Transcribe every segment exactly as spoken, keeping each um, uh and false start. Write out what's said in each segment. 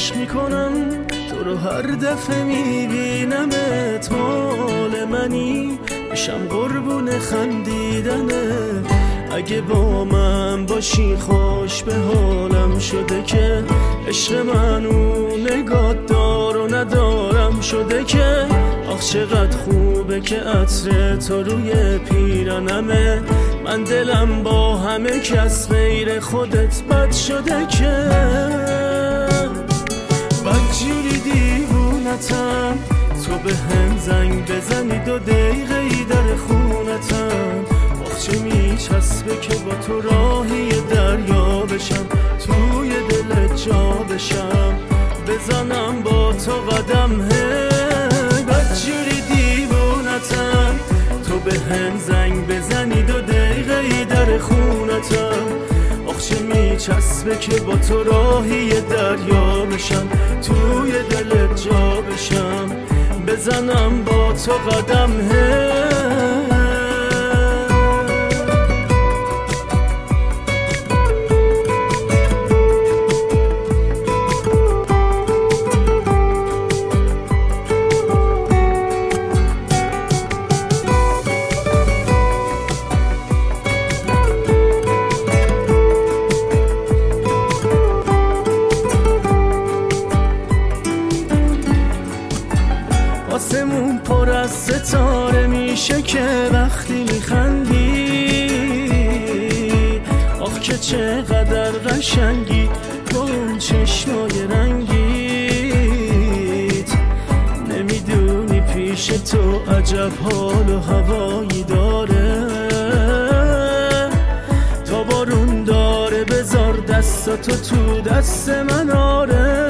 عشق میکنم تو رو هر دفعه میبینمت، مال منی میشم قربون خندیدنه. اگه با من باشی خوش به حالم شده که عشق منو نگات دار و ندارم شده که. آخ چقدر خوبه که عطر تو روی پیرنمه، من دلم با همه کس غیر خودت بد شده که. بدجوری دیوونتم تو به هم زنگ بزنی دو دقیقه ای در خونتم. آخ چه میچسبه که با تو راهی دریا بشم، توی دلت جا بشم، بزنم با تو قدم. هی بدجوری دیوونتم تو به هم زنگ بزنی دو دقیقه ای در خونتم. آخ چه میچسبه که با تو راهی دریا بشم، توی دلت جا بشم، بزنم با تو قدم. هی آسمون پر از ستاره میشه که وقتی میخندی. آخ که چقدر قشنگی با اون چشمای رنگیت، نمیدونی پیش تو عجب حال و هوایی داره. تا بارون داره بذار دستاتو تو دست من، آره.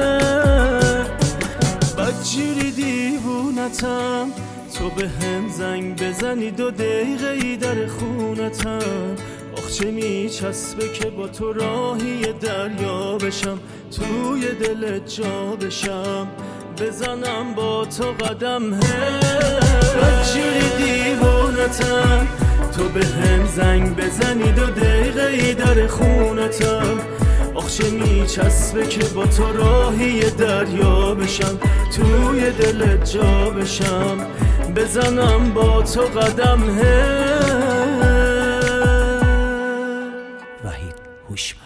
بدجوری دیوونتم تو به هم زنگ بزنی دو دقیقه ای در خونتم. آخ چه میچسبه که با تو راهی دریا بشم، توی دلت جا بشم، بزنم با تو قدم. بدجوری دیوونتم تو به هم زنگ بزنی دو دقیقه ای در خونتم. آخ چه میچسبه که با تو راهی دریا بشم، توی دلت جا بشم، بزنم با تو قدم. وحید هوشمند.